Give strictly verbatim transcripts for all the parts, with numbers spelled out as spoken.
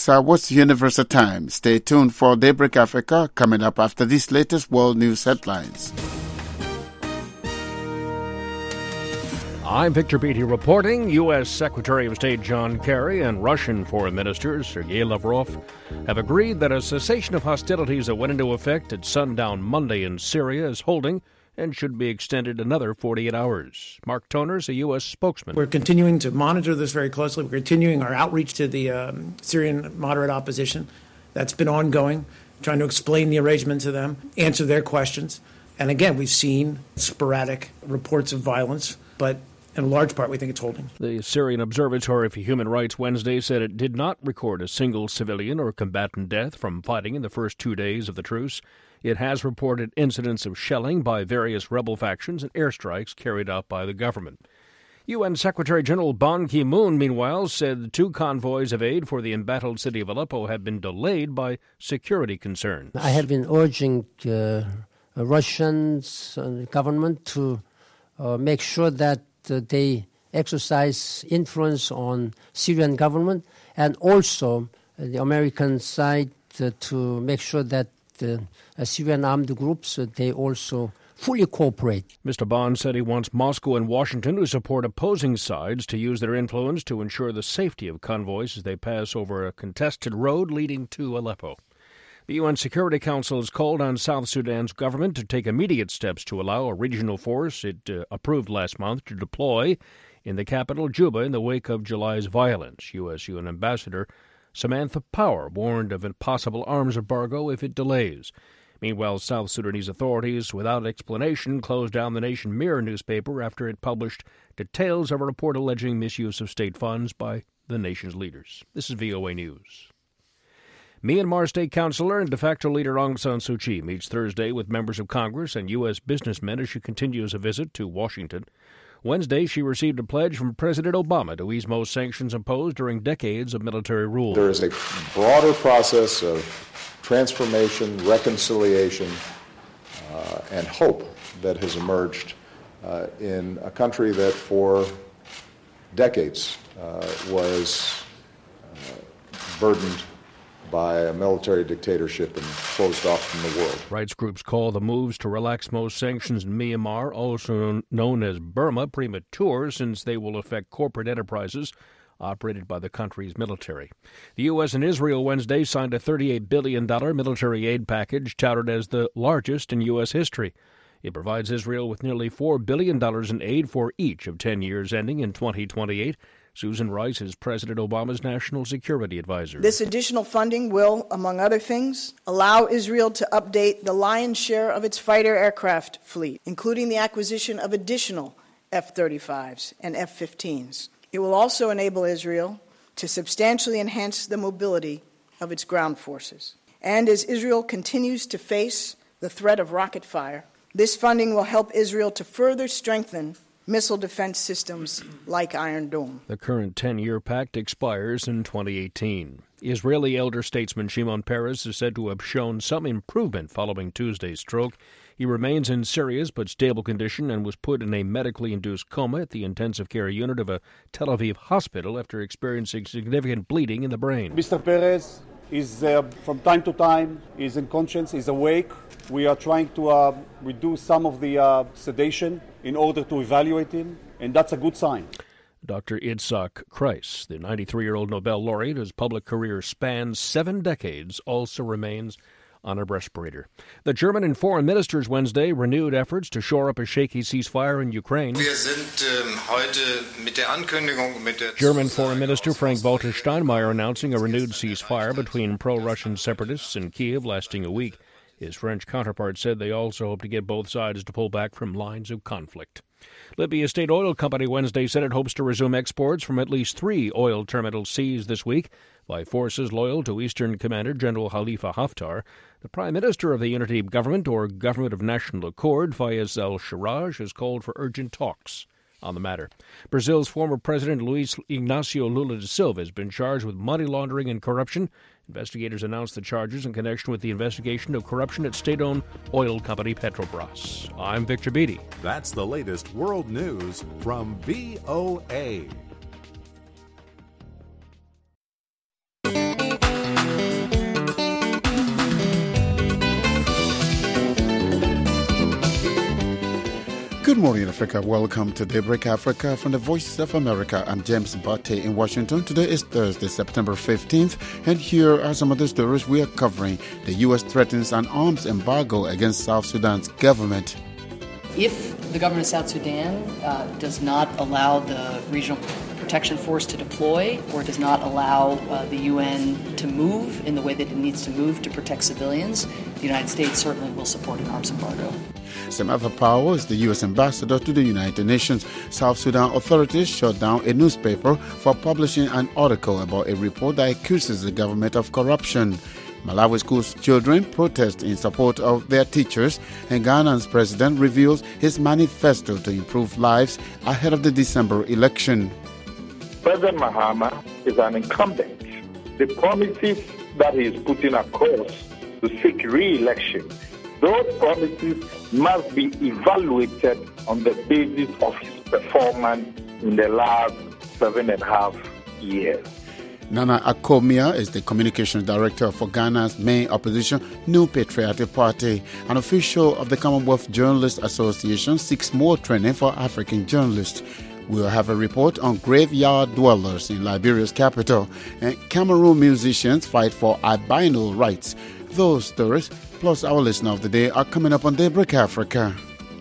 This uh, was Universal Time. Stay tuned for Daybreak Africa coming up after these latest world news headlines. I'm Victor Beatty reporting. U S. Secretary of State John Kerry and Russian Foreign Minister Sergei Lavrov have agreed that a cessation of hostilities that went into effect at sundown Monday in Syria is holding and should be extended another forty-eight hours. Mark Toners, a U S spokesman. We're continuing to monitor this very closely. We're continuing our outreach to the um, Syrian moderate opposition. That's been ongoing, trying to explain the arrangement to them, answer their questions. And again, we've seen sporadic reports of violence, but in large part, we think it's holding. The Syrian Observatory for Human Rights Wednesday said it did not record a single civilian or combatant death from fighting in the first two days of the truce. It has reported incidents of shelling by various rebel factions and airstrikes carried out by the government. U N Secretary General Ban Ki-moon, meanwhile, said the two convoys of aid for the embattled city of Aleppo have been delayed by security concerns. I have been urging uh, Russian uh, government to uh, make sure that Uh, they exercise influence on Syrian government, and also uh, the American side uh, to make sure that the uh, Syrian armed groups, uh, they also fully cooperate. Mister Bond said he wants Moscow and Washington to support opposing sides to use their influence to ensure the safety of convoys as they pass over a contested road leading to Aleppo. The U N Security Council has called on South Sudan's government to take immediate steps to allow a regional force it uh, approved last month to deploy in the capital, Juba, in the wake of July's violence. U S. U N Ambassador Samantha Power warned of a possible arms embargo if it delays. Meanwhile, South Sudanese authorities, without explanation, closed down the Nation Mirror newspaper after it published details of a report alleging misuse of state funds by the nation's leaders. This is V O A News. Myanmar State Councilor and de facto leader Aung San Suu Kyi meets Thursday with members of Congress and U S businessmen as she continues a visit to Washington. Wednesday, she received a pledge from President Obama to ease most sanctions imposed during decades of military rule. There is a broader process of transformation, reconciliation, uh, and hope that has emerged uh, in a country that for decades uh, was uh, burdened by a military dictatorship and closed off from the world. Rights groups call the moves to relax most sanctions in Myanmar, also known as Burma, premature since they will affect corporate enterprises operated by the country's military. The U S and Israel Wednesday signed a thirty-eight billion dollars military aid package touted as the largest in U S history. It provides Israel with nearly four billion dollars in aid for each of ten years ending in twenty twenty-eight. Susan Rice is President Obama's national security advisor. This additional funding will, among other things, allow Israel to update the lion's share of its fighter aircraft fleet, including the acquisition of additional F thirty-fives and F fifteens. It will also enable Israel to substantially enhance the mobility of its ground forces. And as Israel continues to face the threat of rocket fire, this funding will help Israel to further strengthen missile defense systems like Iron Dome. The current ten-year pact expires in twenty eighteen. Israeli elder statesman Shimon Peres is said to have shown some improvement following Tuesday's stroke. He remains in serious but stable condition and was put in a medically induced coma at the intensive care unit of a Tel Aviv hospital after experiencing significant bleeding in the brain. Mister Peres is, uh, from time to time, is in conscience, is awake. We are trying to uh, reduce some of the uh, sedation in order to evaluate him, and that's a good sign. Doctor Itzhak Kreis, the ninety-three-year-old Nobel laureate whose public career spans seven decades, also remains on a respirator. The German and foreign ministers Wednesday renewed efforts to shore up a shaky ceasefire in Ukraine. German Foreign Minister Frank-Walter Steinmeier announcing a renewed ceasefire between pro-Russian separatists in Kiev lasting a week. His French counterpart said they also hope to get both sides to pull back from lines of conflict. Libya State Oil Company Wednesday said it hopes to resume exports from at least three oil terminals seized this week by forces loyal to Eastern Commander General Khalifa Haftar. The Prime Minister of the Unity Government, or Government of National Accord, Fayez al-Sarraj, has called for urgent talks on the matter. Brazil's former President Luiz Ignacio Lula da Silva has been charged with money laundering and corruption. Investigators announced the charges in connection with the investigation of corruption at state-owned oil company Petrobras. I'm Victor Beatty. That's the latest world news from V O A. Good morning, Africa. Welcome to Daybreak Africa from the Voice of America. I'm James Bate in Washington. Today is Thursday, September fifteenth, and here are some of the stories we are covering. The U S threatens an arms embargo against South Sudan's government. If the government of South Sudan uh, does not allow the Regional Protection Force to deploy or does not allow uh, the U N to move in the way that it needs to move to protect civilians, the United States certainly will support an arms embargo. Samantha Power is the U S ambassador to the United Nations. South Sudan authorities shut down a newspaper for publishing an article about a report that accuses the government of corruption. Malawi schools children protest in support of their teachers, and Ghana's president reveals his manifesto to improve lives ahead of the December election. President Mahama is an incumbent. The promises that he is putting across to seek re-election, those promises must be evaluated on the basis of his performance in the last seven and a half years. Nana Akomia is the communications director for Ghana's main opposition, New Patriotic Party. An official of the Commonwealth Journalists Association seeks more training for African journalists. We'll have a report on graveyard dwellers in Liberia's capital. And Cameroon musicians fight for albino rights. Those stories, plus our listener of the day, are coming up on Daybreak Africa.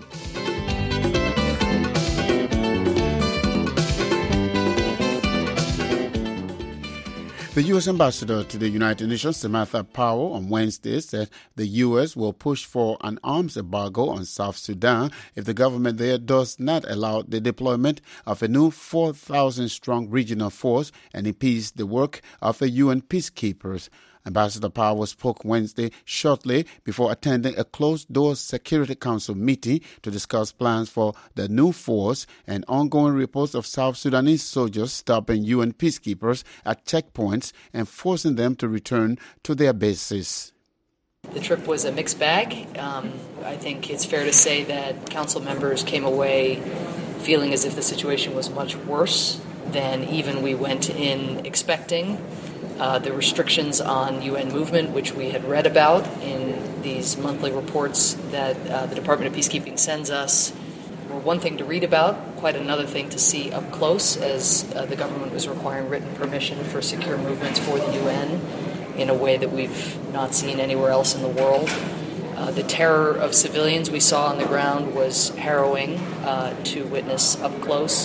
The U S ambassador to the United Nations, Samantha Power, on Wednesday said the U S will push for an arms embargo on South Sudan if the government there does not allow the deployment of a new four thousand strong regional force and impedes the work of the U N peacekeepers. Ambassador Power spoke Wednesday shortly before attending a closed-door Security Council meeting to discuss plans for the new force and ongoing reports of South Sudanese soldiers stopping U N peacekeepers at checkpoints and forcing them to return to their bases. The trip was a mixed bag. Um, I think it's fair to say that council members came away feeling as if the situation was much worse than even we went in expecting. Uh, the restrictions on U N movement, which we had read about in these monthly reports that uh, the Department of Peacekeeping sends us, were one thing to read about, quite another thing to see up close, as uh, the government was requiring written permission for secure movements for the U N in a way that we've not seen anywhere else in the world. Uh, the terror of civilians we saw on the ground was harrowing uh, to witness up close.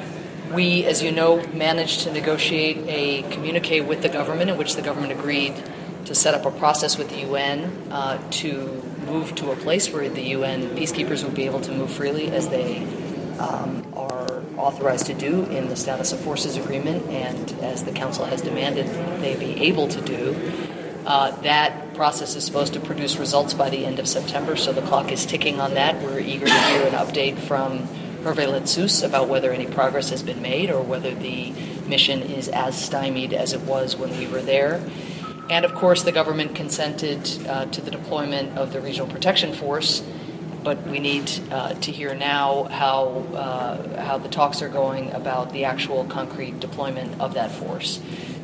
We, as you know, managed to negotiate a communique with the government in which the government agreed to set up a process with the U N uh, to move to a place where the U N peacekeepers would be able to move freely as they um, are authorized to do in the Status of Forces Agreement and as the Council has demanded they be able to do. Uh, that process is supposed to produce results by the end of September, so the clock is ticking on that. We're eager to hear an update from Hervé Letsous about whether any progress has been made or whether the mission is as stymied as it was when we were there. And of course, the government consented uh, to the deployment of the Regional Protection Force, but we need uh, to hear now how uh, how the talks are going about the actual concrete deployment of that force.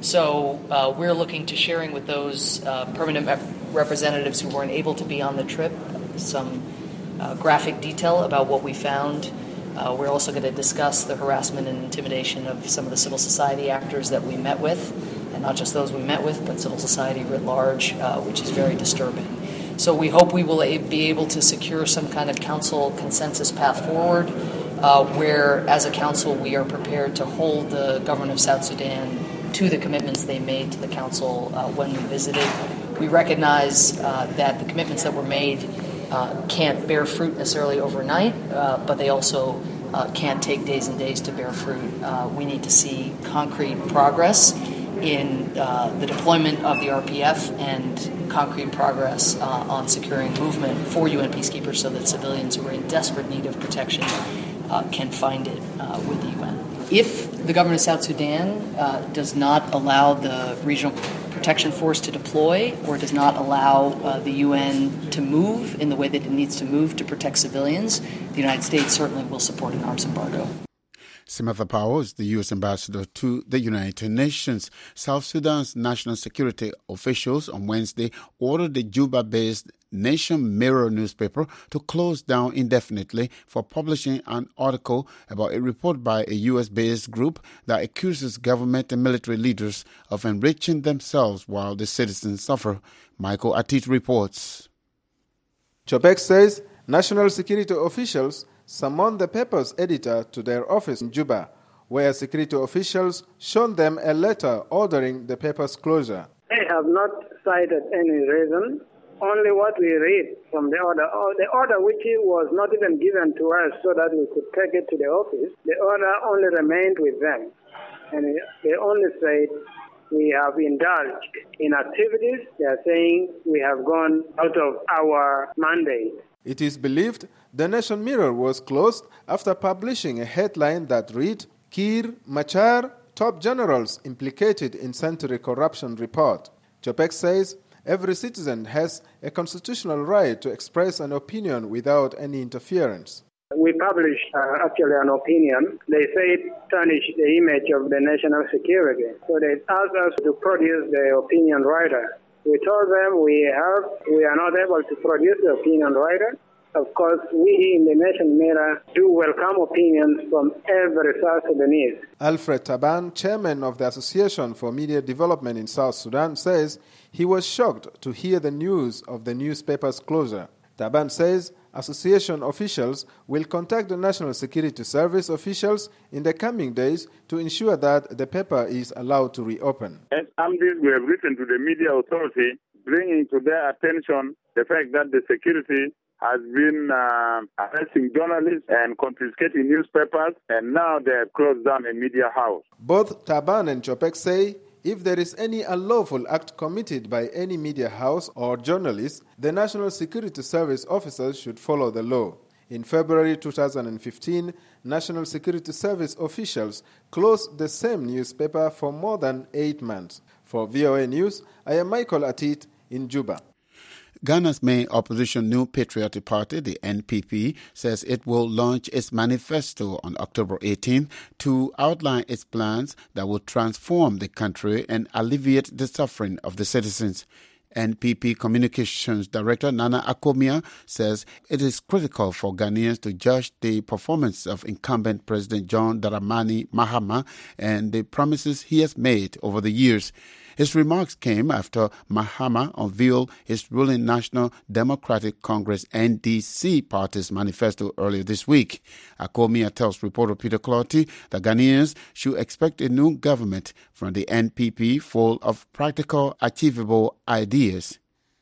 So uh, we're looking to sharing with those uh, permanent representatives who weren't able to be on the trip some uh, graphic detail about what we found. Uh, we're also going to discuss the harassment and intimidation of some of the civil society actors that we met with, and not just those we met with, but civil society writ large, uh, which is very disturbing. So we hope we will a- be able to secure some kind of council consensus path forward, uh, where, as a council, we are prepared to hold the government of South Sudan to the commitments they made to the council uh, when we visited. We recognize uh, that the commitments that were made Uh, can't bear fruit necessarily overnight, uh, but they also uh, can't take days and days to bear fruit. Uh, we need to see concrete progress in uh, the deployment of the R P F and concrete progress uh, on securing movement for U N peacekeepers so that civilians who are in desperate need of protection uh, can find it uh, with the U N. If the government of South Sudan uh, does not allow the Regional Protection Force to deploy or does not allow uh, the U N to move in the way that it needs to move to protect civilians, the United States certainly will support an arms embargo. Samantha Power is the U S ambassador to the United Nations. South Sudan's national security officials on Wednesday ordered the Juba-based Nation Mirror newspaper to close down indefinitely for publishing an article about a report by a U S-based group that accuses government and military leaders of enriching themselves while the citizens suffer. Michael Atit reports. Chopek says national security officials summoned the paper's editor to their office in Juba, where security officials shown them a letter ordering the paper's closure. They have not cited any reason, only what we read from the order. The order which was not even given to us so that we could take it to the office, the order only remained with them. And they only said, we have indulged in activities. They are saying we have gone out of our mandate. It is believed the Nation Mirror was closed after publishing a headline that read, Kiir, Machar, top generals implicated in Century corruption report. Chopek says every citizen has a constitutional right to express an opinion without any interference. We published uh, actually an opinion. They say it tarnished the image of the national security. So they asked us to produce the opinion writer. We told them we have, we are not able to produce the opinion writer. Of course, we in the Nation Mirror do welcome opinions from every South Sudanese. Alfred Taban, chairman of the Association for Media Development in South Sudan, says he was shocked to hear the news of the newspaper's closure. Taban says association officials will contact the National Security Service officials in the coming days to ensure that the paper is allowed to reopen. As Amdis, we have written to the media authority, bringing to their attention the fact that the security has been uh, arresting journalists and confiscating newspapers, and now they have closed down a media house. Both Taban and Chopek say if there is any unlawful act committed by any media house or journalist, the National Security Service officers should follow the law. In February two thousand fifteen, National Security Service officials closed the same newspaper for more than eight months. For V O A News, I am Michael Atit in Juba. Ghana's main opposition New Patriotic Party, the N P P, says it will launch its manifesto on October eighteenth to outline its plans that will transform the country and alleviate the suffering of the citizens. N P P Communications Director Nana Akomia says it is critical for Ghanaians to judge the performance of incumbent President John Dramani Mahama and the promises he has made over the years. His remarks came after Mahama unveiled his ruling National Democratic Congress N D C party's manifesto earlier this week. Akomia tells reporter Peter Clotty that Ghanaians should expect a new government from the N P P full of practical, achievable ideas.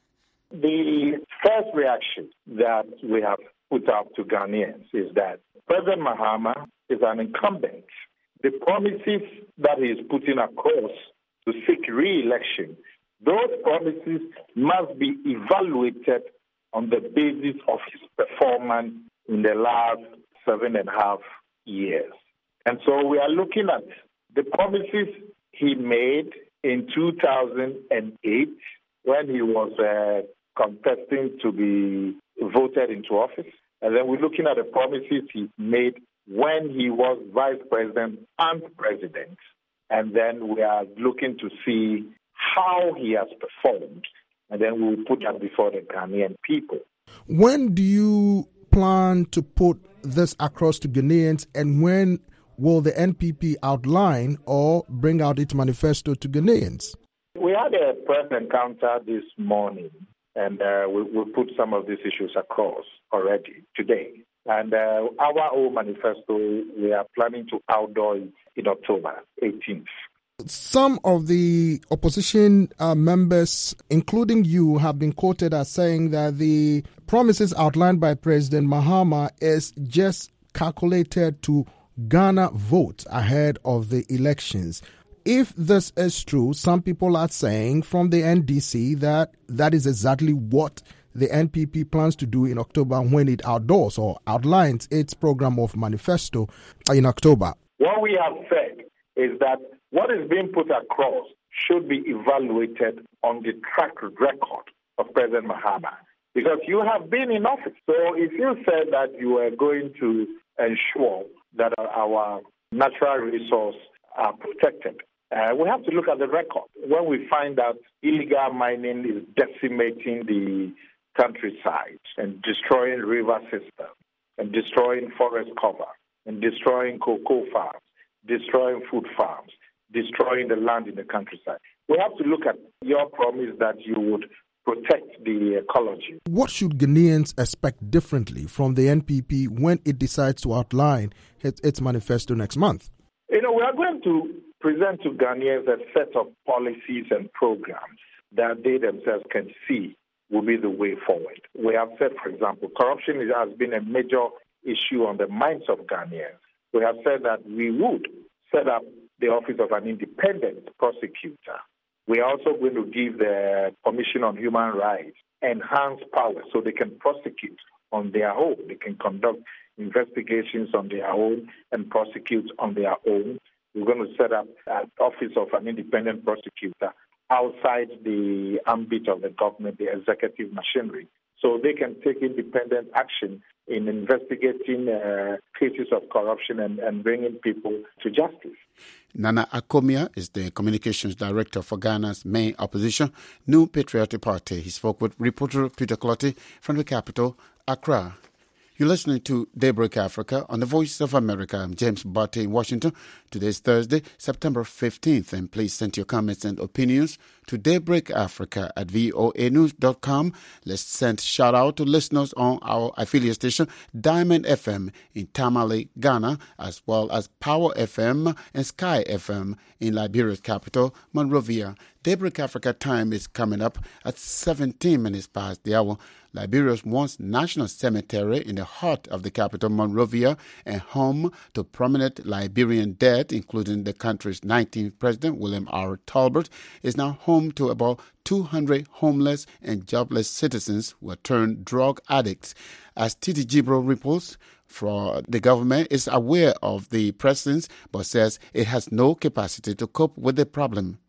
The first reaction that we have put out to Ghanaians is that President Mahama is an incumbent. The promises that he is putting across to seek re-election, those promises must be evaluated on the basis of his performance in the last seven and a half years. And so we are looking at the promises he made in two thousand eight when he was uh, contesting to be voted into office. And then we're looking at the promises he made when he was vice president and president. And then we are looking to see how he has performed, and then we'll put that before the Ghanaian people. When do you plan to put this across to Ghanaians, and when will the N P P outline or bring out its manifesto to Ghanaians? We had a press encounter this morning, and uh, we, we put some of these issues across already today. And uh, our own manifesto, we are planning to outdoor it in October eighteenth. Some of the opposition uh, members, including you, have been quoted as saying that the promises outlined by President Mahama is just calculated to garner votes ahead of the elections. If this is true, some people are saying from the N D C that that is exactly what the N P P plans to do in October when it outdoors or outlines its program of manifesto in October. What we have said is that what is being put across should be evaluated on the track record of President Mahama, because you have been in office. So if you said that you were going to ensure that our natural resources are protected, uh, we have to look at the record. When we find that illegal mining is decimating the countryside and destroying river systems and destroying forest cover and destroying cocoa farms, destroying food farms, destroying the land in the countryside. We have to look at your promise that you would protect the ecology. What should Ghanaians expect differently from the N P P when it decides to outline its, its manifesto next month? You know, we are going to present to Ghanaians a set of policies and programs that they themselves can see will be the way forward. We have said, for example, corruption has been a major issue on the minds of Ghanaians. We have said that we would set up the office of an independent prosecutor. We are also going to give the Commission on Human Rights enhanced powers so they can prosecute on their own. They can conduct investigations on their own and prosecute on their own. We're going to set up an office of an independent prosecutor outside the ambit of the government, the executive machinery, so they can take independent action in investigating uh, cases of corruption and, and bringing people to justice. Nana Akomia is the communications director for Ghana's main opposition, New Patriotic Party. He spoke with reporter Peter Clotty from the capital, Accra. You're listening to Daybreak Africa on the Voice of America. I'm James Barty in Washington. Today is Thursday, September fifteenth, and please send your comments and opinions to daybreakafrica at voa news dot com. Let's send shout out to listeners on our affiliate station, Diamond F M in Tamale, Ghana, as well as Power F M and Sky F M in Liberia's capital, Monrovia. Daybreak Africa time is coming up at seventeen minutes past the hour. Liberia's once national cemetery in the heart of the capital, Monrovia, and home to prominent Liberian dead, including the country's nineteenth president, William R. Talbot, is now home to about two hundred homeless and jobless citizens who are turned drug addicts. As Titi Gibro reports, for the government is aware of the presence, but says it has no capacity to cope with the problem.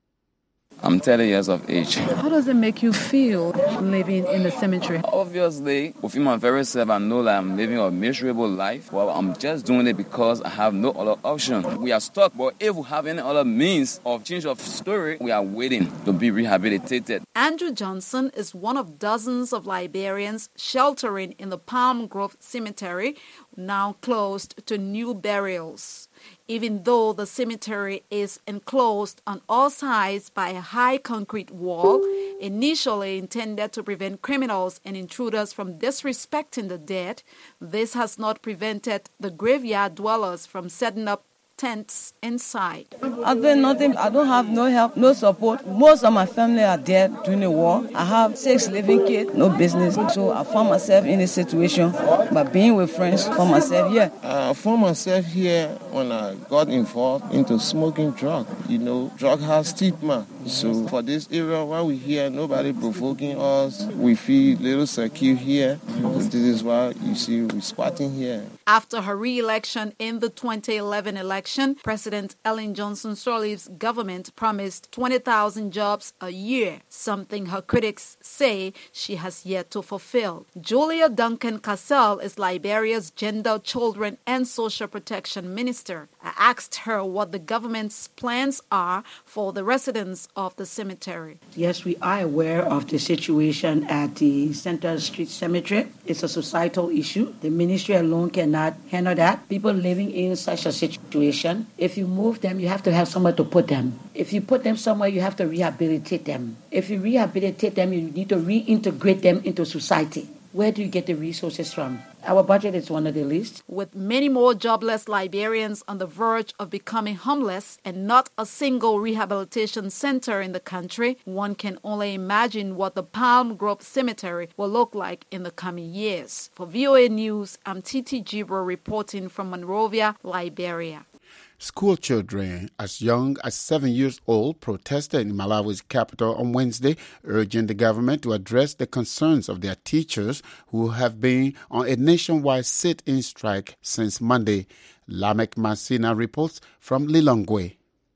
I'm thirty years of age. How does it make you feel living in the cemetery? Obviously, within my very self, I know that I'm living a miserable life. Well, I'm just doing it because I have no other option. We are stuck, but if we have any other means of change of story, we are waiting to be rehabilitated. Andrew Johnson is one of dozens of Liberians sheltering in the Palm Grove Cemetery, now closed to new burials. Even though the cemetery is enclosed on all sides by a high concrete wall, initially intended to prevent criminals and intruders from disrespecting the dead, this has not prevented the graveyard dwellers from setting up tents inside. I think nothing. I don't have no help, no support. Most of my family are dead during the war. I have six living kids, no business. So I found myself in this situation by being with friends. Found myself here. I found myself here when I got involved into smoking drug. You know, drug has stigma. So for this area, while we here, nobody provoking us. We feel little secure here. This is why you see we squatting here. After her re-election in the twenty eleven election, President Ellen Johnson Sirleaf's government promised twenty thousand jobs a year, something her critics say she has yet to fulfill. Julia Duncan Cassell is Liberia's Gender, Children and Social Protection Minister. I asked her what the government's plans are for the residents of the cemetery. Yes, we are aware of the situation at the Central Street Cemetery. It's a societal issue. The ministry alone cannot handle that. People living in such a situation, if you move them, you have to have somewhere to put them. If you put them somewhere, you have to rehabilitate them. If you rehabilitate them, you need to reintegrate them into society. Where do you get the resources from? Our budget is one of the least. With many more jobless Liberians on the verge of becoming homeless and not a single rehabilitation center in the country, one can only imagine what the Palm Grove Cemetery will look like in the coming years. For V O A News, I'm Titi Gibro reporting from Monrovia, Liberia. School children as young as seven years old protested in Malawi's capital on Wednesday, urging the government to address the concerns of their teachers who have been on a nationwide sit-in strike since Monday. Lamek Masina reports from Lilongwe.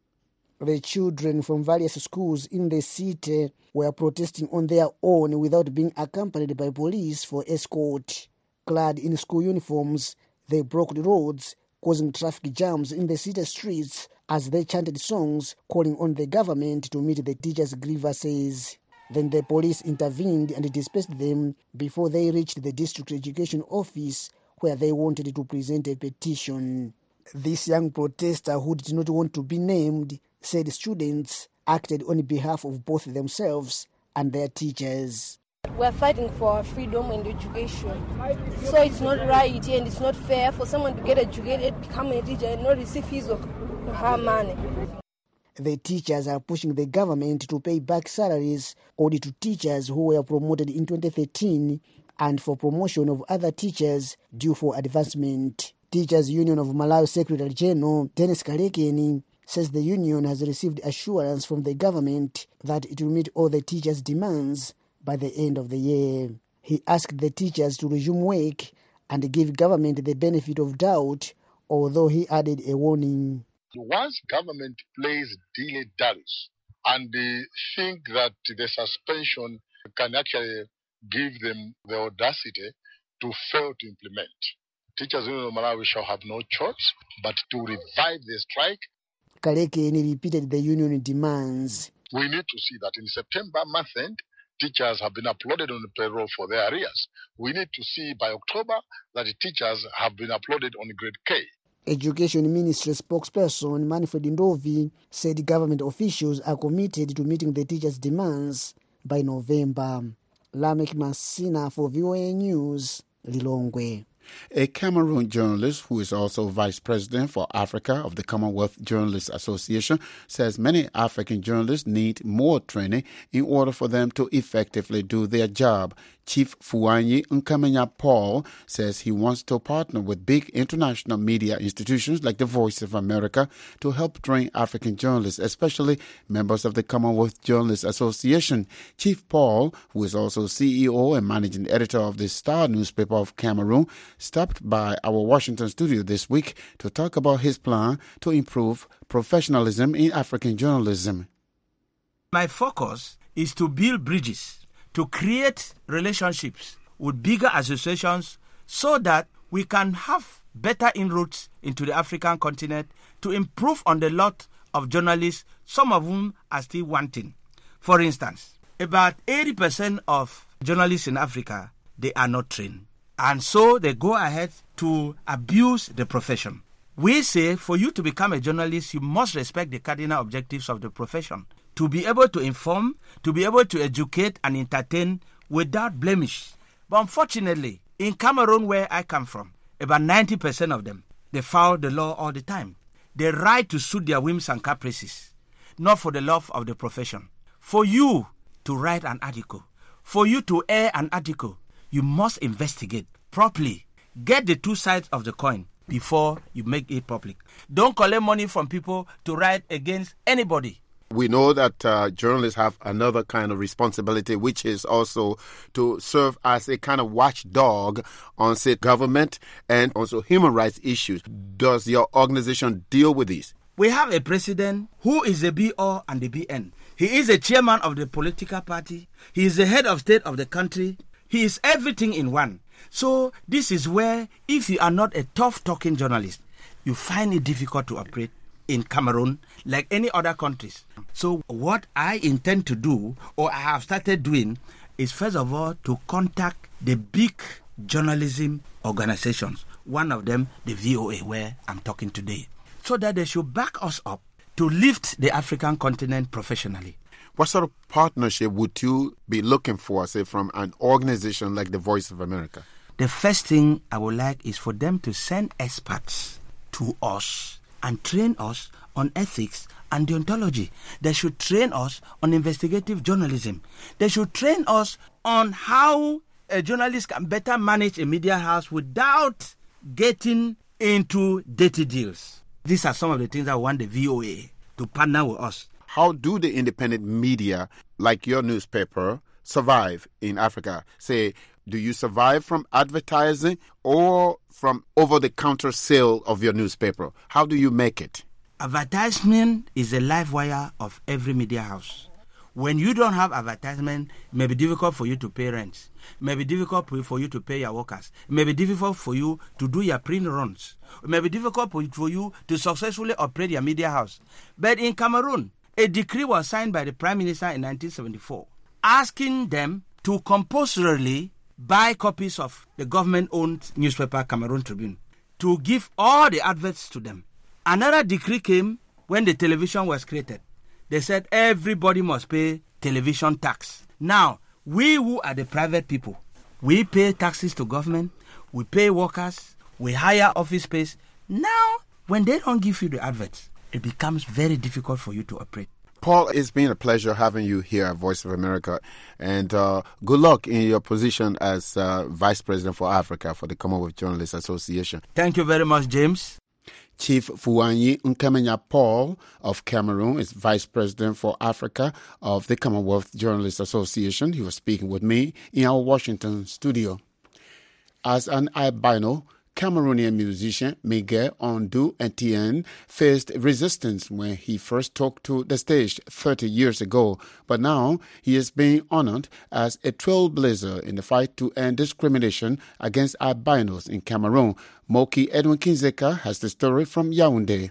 The children from various schools in the city were protesting on their own without being accompanied by police for escort. Clad in school uniforms, they broke the roads, causing traffic jams in the city streets as they chanted songs calling on the government to meet the teachers' grievances. Then the police intervened and dispersed them before they reached the district education office where they wanted to present a petition. This young protester, who did not want to be named, said students acted on behalf of both themselves and their teachers. We're fighting for freedom and education. So it's not right and it's not fair for someone to get educated, become a teacher, and not receive his or her money. The teachers are pushing the government to pay back salaries owed to teachers who were promoted in twenty thirteen and for promotion of other teachers due for advancement. Teachers Union of Malawi Secretary General Dennis Kalekeni says the union has received assurance from the government that it will meet all the teachers' demands by the end of the year. He asked the teachers to resume work and give government the benefit of doubt, although he added a warning. Once government plays dilly-dallies and they think that the suspension can actually give them the audacity to fail to implement, Teachers Union of Malawi shall have no choice but to revive the strike. Kalekeni repeated the union demands. We need to see that in September month end, teachers have been uploaded on the payroll for their arrears. We need to see by October that the teachers have been uploaded on grade K. Education Ministry spokesperson Manfred Ndovi said government officials are committed to meeting the teachers' demands by November. Lamek Masina for V O A News, Lilongwe. A Cameroon journalist who is also vice president for Africa of the Commonwealth Journalists Association says many African journalists need more training in order for them to effectively do their job. Chief Fuanyi Nkamenya Paul says he wants to partner with big international media institutions like the Voice of America to help train African journalists, especially members of the Commonwealth Journalists Association. Chief Paul, who is also C E O and managing editor of the Star newspaper of Cameroon, stopped by our Washington studio this week to talk about his plan to improve professionalism in African journalism. My focus is to build bridges, to create relationships with bigger associations so that we can have better inroads into the African continent to improve on the lot of journalists, some of whom are still wanting. For instance, about eighty percent of journalists in Africa, they are not trained. And so they go ahead to abuse the profession. We say for you to become a journalist, you must respect the cardinal objectives of the profession. To be able to inform, to be able to educate and entertain without blemish. But unfortunately, in Cameroon where I come from, about ninety percent of them, they follow the law all the time. They write to suit their whims and caprices, not for the love of the profession. For you to write an article, for you to air an article, you must investigate properly. Get the two sides of the coin before you make it public. Don't collect money from people to write against anybody. We know that uh, journalists have another kind of responsibility, which is also to serve as a kind of watchdog on, say, government and also human rights issues. Does your organization deal with these? We have a president who is the B O and the B N. He is a chairman of the political party. He is the head of state of the country. He is everything in one. So this is where, if you are not a tough-talking journalist, you find it difficult to operate in Cameroon like any other countries. So what I intend to do, or I have started doing, is first of all to contact the big journalism organizations. One of them, the V O A, where I'm talking today, so that they should back us up to lift the African continent professionally. What sort of partnership would you be looking for, say, from an organization like the Voice of America? The first thing I would like is for them to send experts to us and train us on ethics and deontology. They should train us on investigative journalism. They should train us on how a journalist can better manage a media house without getting into dirty deals. These are some of the things I want the V O A to partner with us. How do the independent media, like your newspaper, survive in Africa? Say, do you survive from advertising or from over-the-counter sale of your newspaper? How do you make it? Advertisement is the live wire of every media house. When you don't have advertisement, it may be difficult for you to pay rent. It may be difficult for you to pay your workers. It may be difficult for you to do your print runs. It may be difficult for you to successfully operate your media house. But in Cameroon, a decree was signed by the Prime Minister in nineteen seventy-four. asking them to compulsorily buy copies of the government-owned newspaper Cameroon Tribune, to give all the adverts to them. Another decree came when the television was created. They said everybody must pay television tax. Now, we who are the private people, we pay taxes to government, we pay workers, we hire office space. Now, when they don't give you the adverts, it becomes very difficult for you to operate. Paul, it's been a pleasure having you here at Voice of America, and uh, good luck in your position as uh, Vice President for Africa for the Commonwealth Journalists Association. Thank you very much, James. Chief Fuanyi Nkemenya Paul of Cameroon is Vice President for Africa of the Commonwealth Journalists Association. He was speaking with me in our Washington studio. As an albino, Cameroonian musician Miguel Ondu Etienne faced resistance when he first took to the stage thirty years ago, but now he is being honored as a trailblazer in the fight to end discrimination against albinos in Cameroon. Moki Edwin Kinzeka has the story from Yaoundé.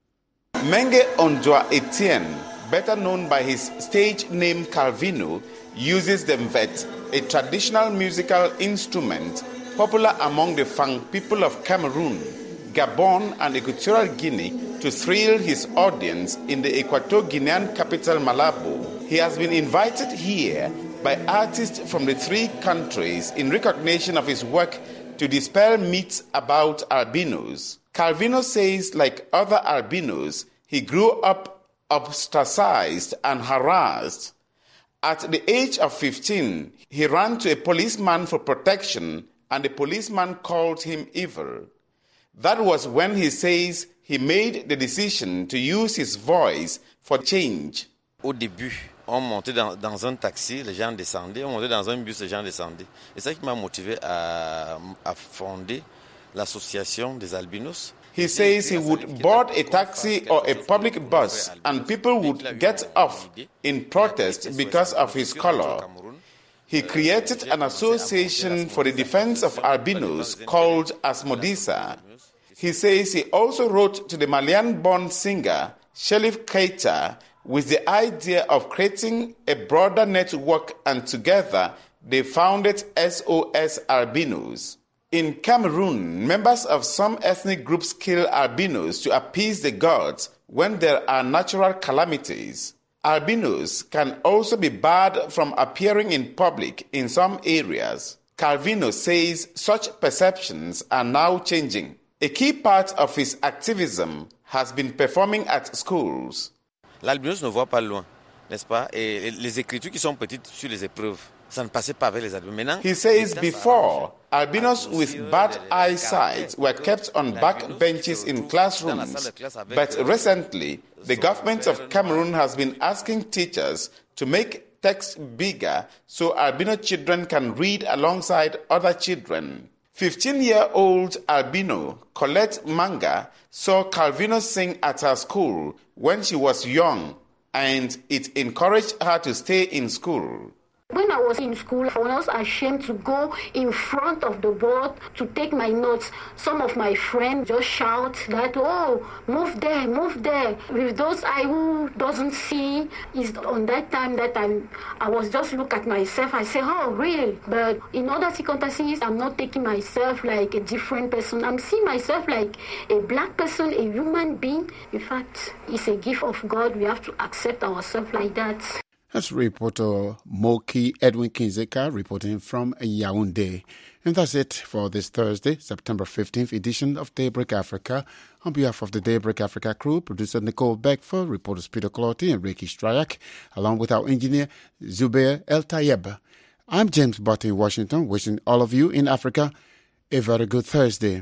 Menge Ondua Etienne, better known by his stage name Calvino, uses the mvet, a traditional musical instrument popular among the Fang people of Cameroon, Gabon, and Equatorial Guinea, to thrill his audience in the Equatorial Guinean capital Malabo. He has been invited here by artists from the three countries in recognition of his work to dispel myths about albinos. Calvino says, like other albinos, he grew up ostracized and harassed. At the age of fifteen, he ran to a policeman for protection, and the policeman called him evil. That was when he says he made the decision to use his voice for change. Au début, on montait dans, dans un taxi, les gens descendaient, on montait dans un bus, les gens descendaient. Et c'est ça qui m'a motivé à, à fonder l'association des albinos. He says he would board a taxi or a public bus and people would get off in protest because of his color. He created an association for the defense of albinos called Asmodisa. He says he also wrote to the Malian-born singer Shelif Keita with the idea of creating a broader network, and together they founded S O S Albinos. In Cameroon, members of some ethnic groups kill albinos to appease the gods when there are natural calamities. Albinos can also be barred from appearing in public in some areas. Calvino says such perceptions are now changing. A key part of his activism has been performing at schools. L'albinos ne voit pas loin, n'est-ce pas? Et les écritures qui sont petites sur les épreuves, ça ne passait pas avec les albinos. Maintenant, he says before, albinos with bad eyesight were kept on back benches in classrooms, but recently, the government of Cameroon has been asking teachers to make text bigger so albino children can read alongside other children. fifteen-year-old albino Colette Manga saw Calvino sing at her school when she was young, and it encouraged her to stay in school. When I was in school, I was ashamed to go in front of the board to take my notes. Some of my friends just shout that, oh, move there, move there. With those eye who doesn't see, is on that time that I I was just look at myself. I say, oh, really? But in other circumstances, I'm not taking myself like a different person. I'm seeing myself like a black person, a human being. In fact, it's a gift of God. We have to accept ourselves like that. That's reporter Moki Edwin Kinzeka reporting from Yaoundé. And that's it for this Thursday, September fifteenth edition of Daybreak Africa. On behalf of the Daybreak Africa crew, producer Nicole Beckford, reporters Peter Clotty and Ricky Stryak, along with our engineer Zubair El Tayeb. I'm James Butt in Washington, wishing all of you in Africa a very good Thursday.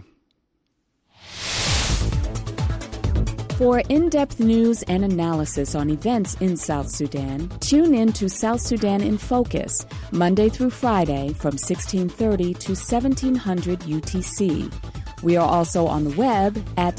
For in-depth news and analysis on events in South Sudan, tune in to South Sudan in Focus, Monday through Friday from sixteen thirty to seventeen hundred U T C. We are also on the web at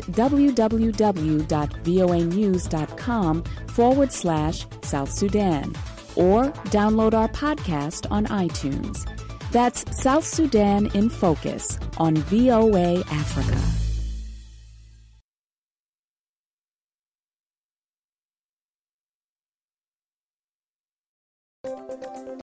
www.voanews.com forward slash South Sudan, or download our podcast on iTunes. That's South Sudan in Focus on V O A Africa.